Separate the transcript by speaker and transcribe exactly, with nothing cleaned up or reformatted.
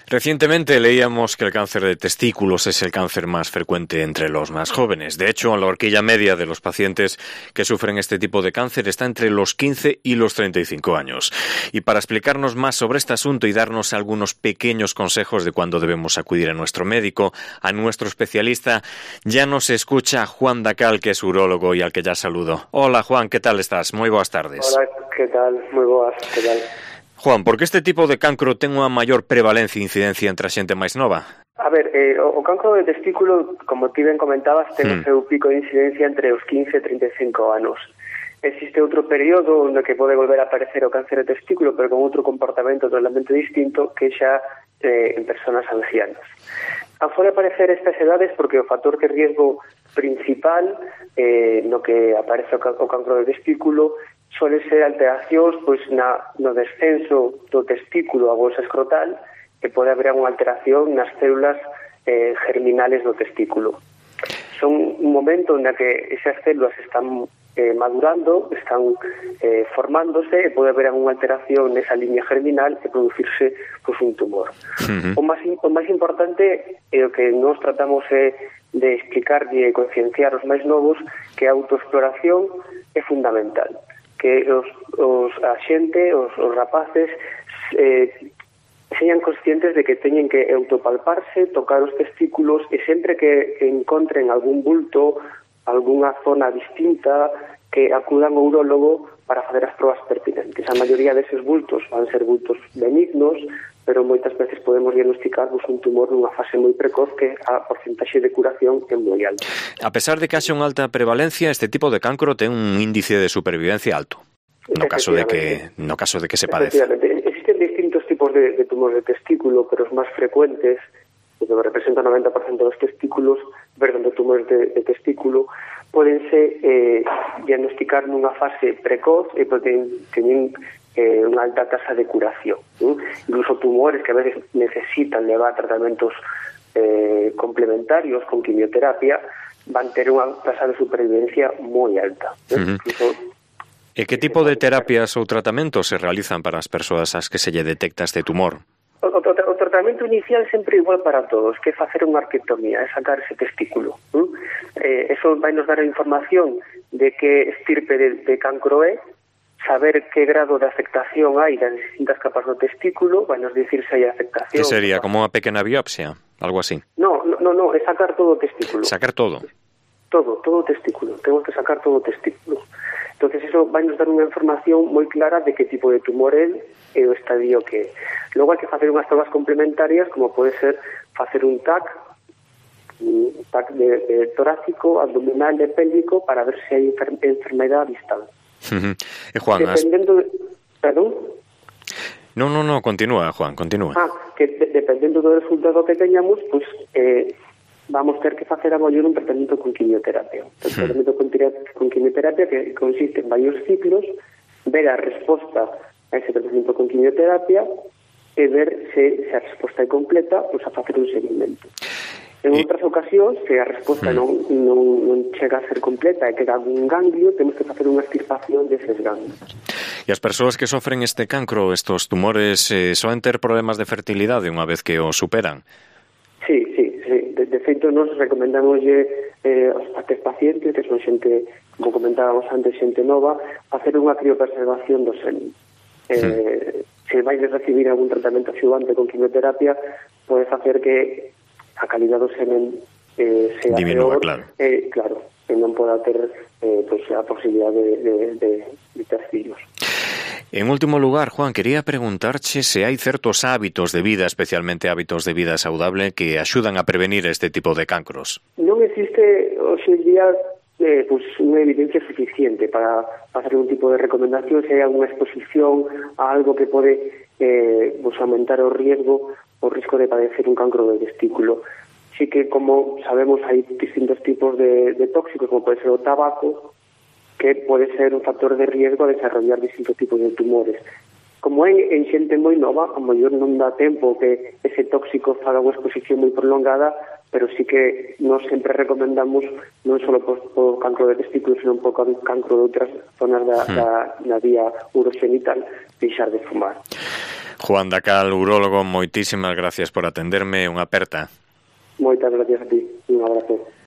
Speaker 1: Recientemente leíamos que el cáncer de testículos es el cáncer más frecuente entre los más jóvenes. De hecho, la horquilla media de los pacientes que sufren este tipo de cáncer está entre los quince y los treinta y cinco años. Y para explicarnos más sobre este asunto y darnos algunos pequeños consejos de cuándo debemos acudir a nuestro médico, a nuestro especialista, ya nos escucha Juan Dacal, que es urólogo y al que ya saludo. Hola Juan, ¿qué tal estás? Moi boas tardes.
Speaker 2: Hola, ¿qué tal? Moi boas, ¿qué tal?
Speaker 1: Juan, por que este tipo de cancro ten unha maior prevalencia e incidencia entre a xente máis nova?
Speaker 2: A ver, eh, o cancro de testículo, como ti ben comentabas, ten mm. o seu pico de incidencia entre os quince e trinta e cinco anos. Existe outro período onde que pode volver a aparecer o cáncer de testículo, pero con outro comportamento totalmente distinto, que xa eh, en persoas ancianas. Pode aparecer estas edades porque o factor de riesgo principal eh, no que aparece o, o cancro de testículo suele ser alteracións pois, na, no descenso do testículo a bolsa escrotal, que pode haber unha alteración nas células eh, germinales do testículo. Son un momento na que esas células están eh, madurando, están eh, formándose, e pode haber unha alteración nesa línea germinal e producirse pois, un tumor. Uh-huh. O, máis, o máis importante é o que nos tratamos é de explicar e concienciar os máis novos que a autoexploración é fundamental, que os, os a xente, os, os rapaces eh, sean conscientes de que teñen que autopalparse, tocar os testículos e sempre que encontren algún bulto, algunha zona distinta, que acudan ao urólogo para fazer as probas pertinentes. A maioría deses bultos van ser bultos benignos, pero moitas veces podemos diagnosticarnos un tumor nunha fase moi precoz que a porcentaxe de curación é moi alta.
Speaker 1: A pesar de que haxe unha alta prevalencia, este tipo de cancro ten un índice de supervivencia alto, no caso de que no caso de que se padece.
Speaker 2: Existen distintos tipos de, de tumores de testículo, pero os máis frecuentes, que representan o noventa por cento dos testículos, perdón, de tumores de, de testículo, podense eh, diagnosticar nunha fase precoz e poden teñen eh, unha alta tasa de curación. ¿no? Incluso tumores que a veces necesitan levar tratamentos eh, complementarios con quimioterapia van ter unha tasa de supervivencia moi alta. ¿no? Uh-huh. Incluso,
Speaker 1: e que tipo de terapias ou tratamentos se realizan para as persoas ás que se lle detecta este tumor?
Speaker 2: O, o, o tratamento inicial sempre igual para todos, que é facer unha arquectomía, é sacar ese testículo. ¿no? Eh, eso vai nos dar a información de que estirpe de, de cancro é, saber que grado de afectación hai das distintas capas do testículo, vai nos dicir se hai afectación.
Speaker 1: Que sería, como unha pequena biopsia, algo así?
Speaker 2: No, no, no, no, é sacar todo o testículo.
Speaker 1: Sacar todo?
Speaker 2: Todo, todo o testículo, temos que sacar todo o testículo. Entonces eso vai nos dar unha información moi clara de que tipo de tumor é e o estadio que é. Logo hai que facer unhas probas complementarias, como pode ser facer un T A C, un T A C de, de torácico, abdominal e pélvico, para ver se hai enfer enfermedade distal.
Speaker 1: Uh-huh. E Juan,
Speaker 2: dependendo de... Perdón?
Speaker 1: No, no, no, continúa, Juan, continúa.
Speaker 2: Ah, que de, dependendo do resultado que teñamos, pues, eh, vamos ter que facer a mellor un tratamento con quimioterapia. Un uh-huh. tratamento con, con quimioterapia que consiste en varios ciclos, ver a resposta a ese tratamento con quimioterapia e ver se, se a resposta é completa, pues a facer un seguimento. En e... outras ocasións, se a resposta mm. non, non, non chega a ser completa e queda algún ganglio, temos que facer unha extirpación deses ganglios.
Speaker 1: E as persoas que sofren este cancro, estos tumores, eh, soen ter problemas de fertilidade unha vez que o superan?
Speaker 2: Sí, sí, sí. De, de feito, nos recomendamos eh, aos pacientes, que son xente, como comentábamos antes, xente nova, facer unha criopreservación do seno. Eh, mm. Se vais a recibir algún tratamento axudante con quimioterapia, pode facer que a calidad do semen eh, sea
Speaker 1: diminúa,
Speaker 2: peor,
Speaker 1: claro.
Speaker 2: Eh, claro, que non poda ter eh, pues, a posibilidad de, de, de, de ter fillos.
Speaker 1: En último lugar, Juan, quería preguntarche se hai certos hábitos de vida, especialmente hábitos de vida saudable, que axudan a prevenir este tipo de cancros.
Speaker 2: Non existe hoxe día eh, pues, unha evidencia suficiente para facer un tipo de recomendación, se hai alguna exposición a algo que pode eh, pues, aumentar o riesgo o risco de padecer un cancro de testículo. Sí que, como sabemos, hai distintos tipos de, de tóxicos, como pode ser o tabaco, que pode ser un factor de riesgo a desarrollar distintos tipos de tumores. Como é en xente moi nova, a mellor non dá tempo que ese tóxico faga unha exposición moi prolongada, pero sí que nos sempre recomendamos non só por, por cancro de testículo, senón por cancro de outras zonas da, da, da vía urogenital, deixar de fumar.
Speaker 1: Juan Dacal, urólogo, moitísimas gracias por atenderme, unha aperta.
Speaker 2: Moitas gracias a ti, un abrazo.